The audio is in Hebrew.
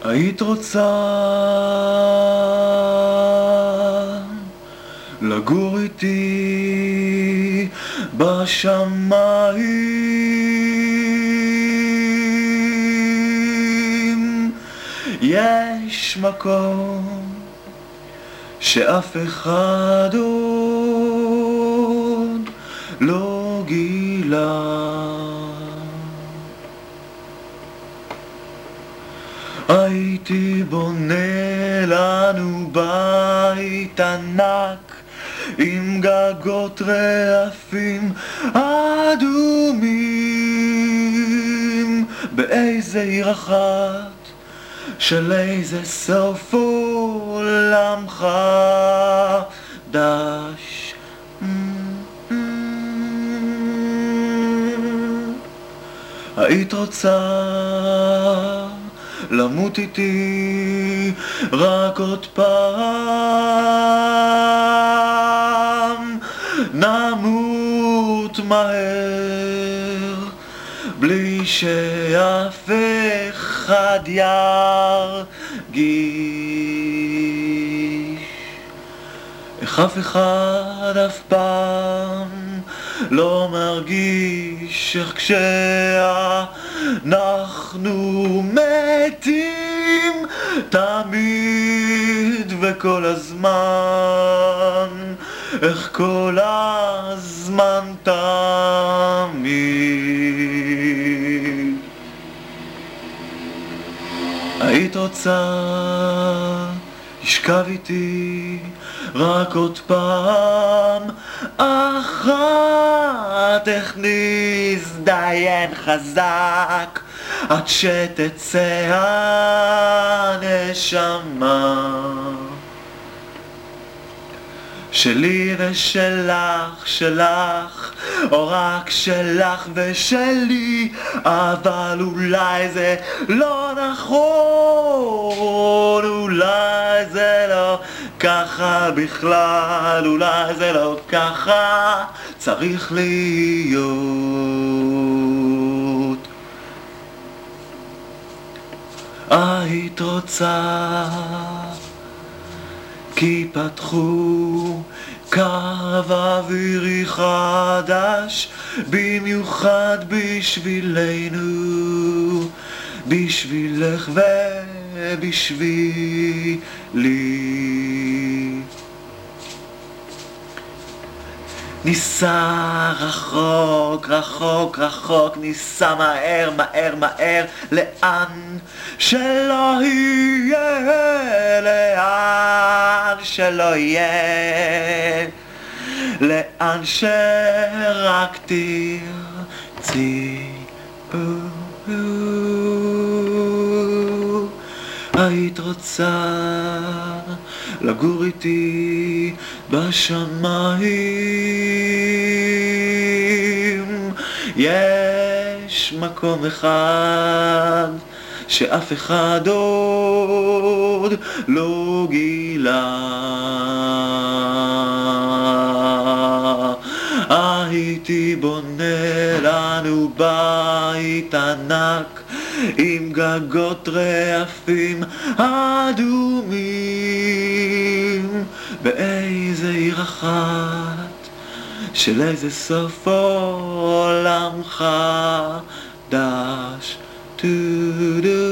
היית רוצה לגור איתי בשמיים, יש מקום שאף אחד עוד לא גילה. הייתי בונה לנו בית ענק עם גגות רעפים אדומים באיזה עיר אחת של איזה סוף עולם חדש. היית רוצה למות איתי רק עוד פעם, נמות מהר בלי שאף אחד ירגיש, איך אף אחד אף פעם לא מרגיש איך כשאנחנו מתים תמיד וכל הזמן, איך כל הזמן תמיד. היית רוצה לשכב איתי רק עוד פעם אחת, איך נזדיין חזק עד שתצא הנשמה שלי ושלך, שלך או רק שלך ושלי, אבל אולי זה לא נכון, אולי זה לא ככה בכלל, אולי זה לא ככה צריך להיות. היית רוצה כי פתחו קו אווירי חדש במיוחד בשבילנו, בשבילך ובשבילי. ניסע רחוק, רחוק, רחוק, ניסע מהר, מהר, מהר, לאן שלא יהיה, לאן שלא יהיה, לאן שרק תרצי. היית רוצה לגור איתי בשמיים, יש מקום אחד שאף אחד עוד לא גילה. הייתי בונה לנו בית ענק עם גגות רעפים אדומים באיזה עיר אחת של איזה סוף עולם חדש.